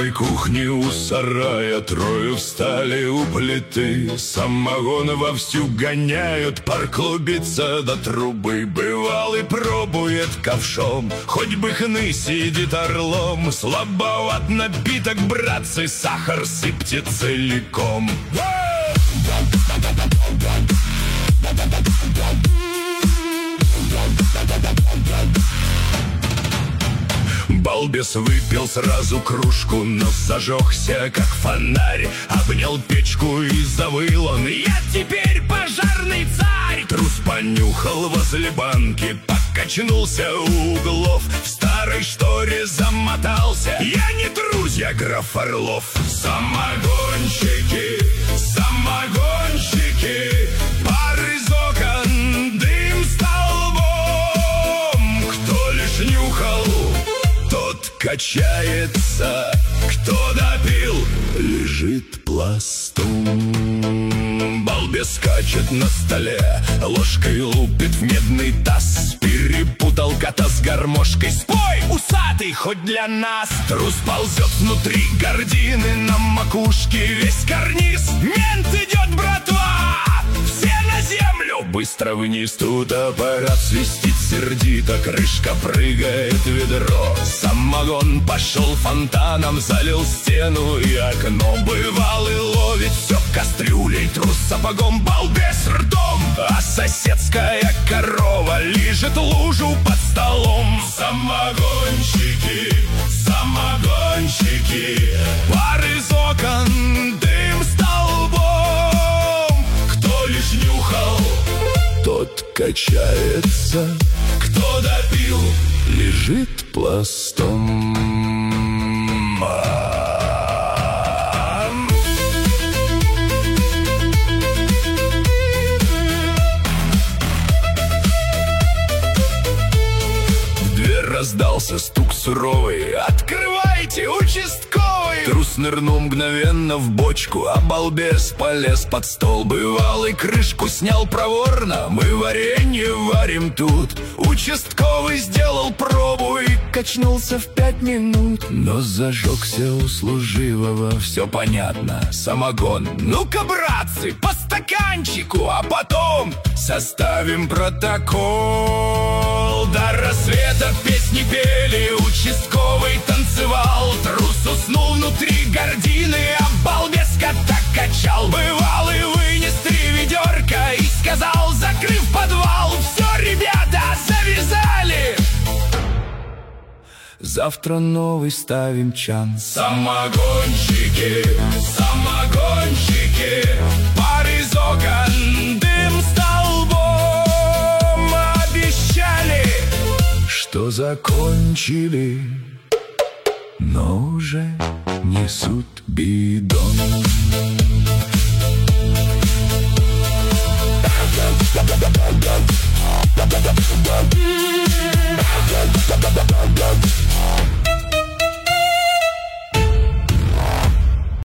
маленькой кухне у сарая трое встали у плиты. Самогон вовсю гоняют, пар клубится до трубы. Бывалый пробует ковшом, хоть бы хны сидит орлом. Слабоват напиток, братцы, сахар сыпьте целиком. Балбес выпил сразу кружку, но зажегся, как фонарь. Обнял печку и завыл он: я теперь пожарный царь! Трус понюхал возле банки, покачнулся у углов. В старой шторе замотался: я не трус, я граф Орлов. Самогонщики, самогонщики, пар из окон, дым столбом. Кто лишь нюхал, тот качается, кто допил, лежит пластом. Балбес скачет на столе, ложкой лупит в медный таз. Перепутал кота с гармошкой. Спой, усатый, хоть для нас. Трус ползет внутри гордины, на макушке весь карниз. Мент идет, братва! Все на землю! Быстро вниз, тут аппарат свистит сердито. Крышка прыгает в ведро. Самогон пошел фонтаном, залил стену и окно. Бывалый ловит все кастрюлей, трус сапогом, балбес ртом. А соседская корова лижет лужу под столом. Самогонщики, самогонщики, пар из окон, дым столбом. Кто лишь нюхал, тот качается, кто допил, лежит пластом. В дверь раздался стук суровый: открывайте, участковый! Трус нырнул мгновенно в бочку, а балбес полез под стол. Бывалый крышку снял проворно: мы варенье варим тут. Участковый сделал пробу и качнулся в 5 минут. Но зажегся у служивого, все понятно, самогон. Ну-ка, братцы, по стаканчику, а потом составим протокол. До рассвета песни пели, участковый танцевал. Трус уснул внутри гордины, а балбес кота качал. Бывалый вынес 3 ведерка и сказал, закрыв подвал: все, ребята, завязали! Завтра новый ставим чан. Самогонщики, самогонщики, пар из окон, дым столбом. Обещали, что закончили, но уже несут бидон.